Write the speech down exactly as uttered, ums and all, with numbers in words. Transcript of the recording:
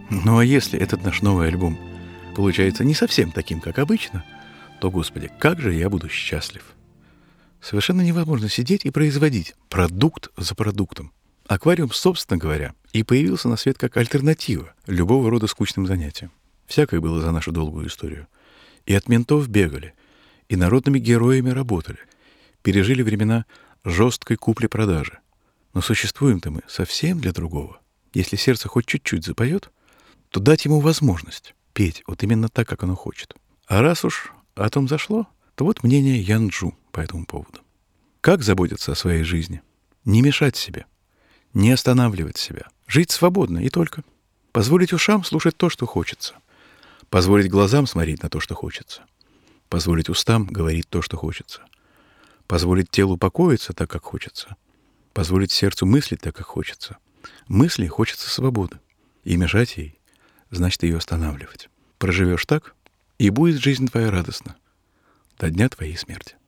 Ну а если этот наш новый альбом получается не совсем таким, как обычно, то, Господи, как же я буду счастлив. Совершенно невозможно сидеть и производить продукт за продуктом. Аквариум, собственно говоря, и появился на свет как альтернатива любого рода скучным занятиям. Всякое было за нашу долгую историю. И от ментов бегали, и народными героями работали, пережили времена жесткой купли-продажи. Но существуем-то мы совсем для другого. Если сердце хоть чуть-чуть запоет, то дать ему возможность петь вот именно так, как оно хочет. А раз уж о том зашло, то вот мнение Янджу по этому поводу. Как заботиться о своей жизни? Не мешать себе, не останавливать себя, жить свободно и только. Позволить ушам слушать то, что хочется. Позволить глазам смотреть на то, что хочется. Позволить устам говорить то, что хочется. Позволить телу покоиться так, как хочется. Позволить сердцу мыслить так, как хочется. Мысли хочется свободы. И мешать ей значит ее останавливать. Проживешь так, и будет жизнь твоя радостна до дня твоей смерти.